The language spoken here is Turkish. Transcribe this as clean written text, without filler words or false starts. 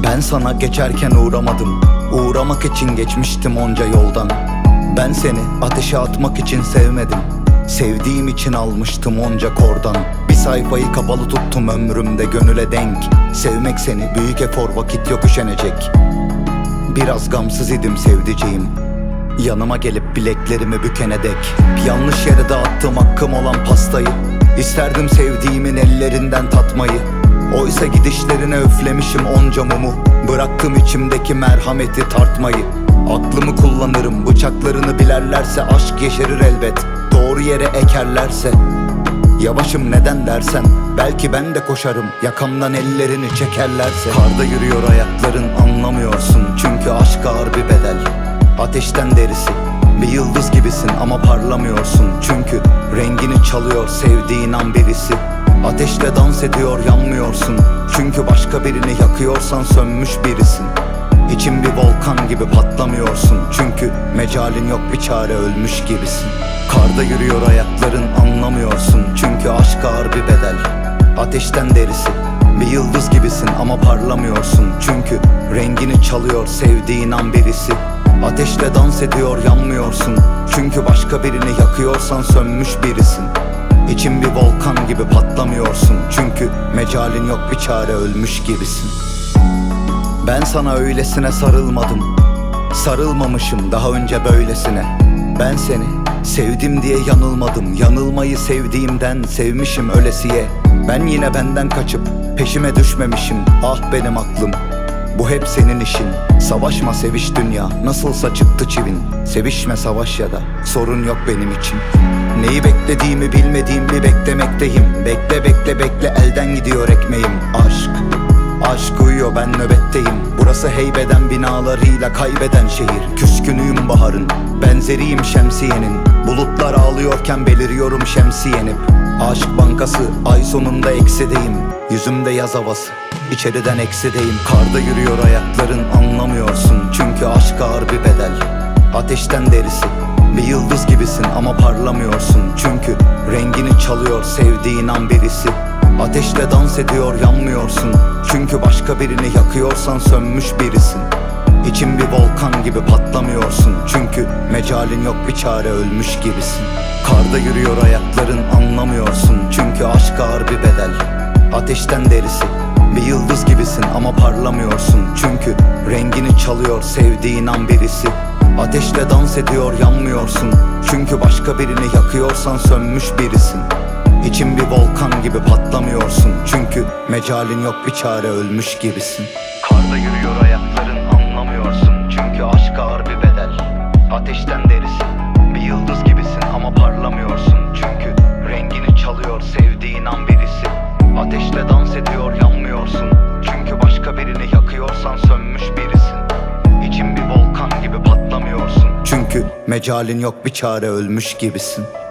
Ben sana geçerken uğramadım, uğramak için geçmiştim onca yoldan. Ben seni ateşe atmak için sevmedim, sevdiğim için almıştım onca kordan. Bir sayfayı kapalı tuttum ömrümde gönüle denk. Sevmek seni büyük efor, vakit yok üşenecek. Biraz gamsız idim sevdiceğim, yanıma gelip bileklerimi bükene dek. Bir yanlış yere dağıttım hakkım olan pastayı, İsterdim sevdiğimin ellerinden tatmayı. Oysa gidişlerine üflemişim onca mumu, bıraktım içimdeki merhameti tartmayı. Aklımı kullanırım, bıçaklarını bilerlerse aşk yeşerir elbet. Doğru yere ekerlerse yavaşım neden dersen, belki ben de koşarım yakamdan ellerini çekerlerse. Karda yürüyor ayakların anlamıyorsun, çünkü aşk ağır bir bedel. Ateşten derisi, bir yıldız gibisin ama parlamıyorsun, çünkü rengini çalıyor sevdiğin an birisi. Ateşle dans ediyor yanmıyorsun, çünkü başka birini yakıyorsan sönmüş birisin. İçin bir volkan gibi patlamıyorsun, çünkü mecalin yok bir çare, ölmüş gibisin. Karda yürüyor ayakların anlamıyorsun, çünkü aşk ağır bir bedel. Ateşten derisi, bir yıldız gibisin ama parlamıyorsun, çünkü rengini çalıyor sevdiğin an birisi. Ateşle dans ediyor yanmıyorsun, çünkü başka birini yakıyorsan sönmüş birisin. İçin bir volkan gibi patlamıyorsun, çünkü mecalin yok bir çare, ölmüş gibisin. Ben sana öylesine sarılmadım, sarılmamışım daha önce böylesine. Ben seni sevdim diye yanılmadım, yanılmayı sevdiğimden sevmişim ölesiye. Ben yine benden kaçıp peşime düşmemişim, ah benim aklım, bu hep senin işin. Savaşma seviş dünya, nasılsa çıktı çivin. Sevişme savaş ya da sorun yok benim için. Neyi beklediğimi bilmediğimi beklemekteyim. Bekle bekle bekle, elden gidiyor ekmeğim. Aşk, aşk uyuyor, ben nöbetteyim. Burası heybeden binalarıyla kaybeden şehir. Küskünüyüm baharın, benzeriyim şemsiyenin. Bulutlar ağlıyorken beliriyorum şemsiyenip. Aşk bankası, ay sonunda eksideyim. Yüzümde yaz havası, İçeriden eksideyim. Karda yürüyor ayakların anlamıyorsun, çünkü aşk ağır bir bedel. Ateşten derisi, bir yıldız gibisin ama parlamıyorsun, çünkü rengini çalıyor sevdiğin an birisi. Ateşle dans ediyor yanmıyorsun, çünkü başka birini yakıyorsan sönmüş birisin. İçin bir volkan gibi patlamıyorsun, çünkü mecalin yok bir çare, ölmüş gibisin. Karda yürüyor ayakların anlamıyorsun, çünkü aşk ağır bir bedel. Ateşten derisi, bir yıldız gibisin ama parlamıyorsun, çünkü rengini çalıyor sevdiğin an birisi. Ateşle dans ediyor yanmıyorsun, çünkü başka birini yakıyorsan sönmüş birisin. İçin bir volkan gibi patlamıyorsun, çünkü mecalin yok bir çare, ölmüş gibisin. Karda yürüyor ayakların anlamıyorsun, çünkü aşk ağır bir bedel. Ateşten derisi, bir yıldız gibisin ama parlamıyorsun, çünkü rengini çalıyor sevdiğin an birisi. Ateşle dans ediyor yanmıyorsun, çünkü başka birini yakıyorsan sönmüş birisin. İçin bir volkan gibi patlamıyorsun, çünkü mecalin yok bir çare, ölmüş gibisin.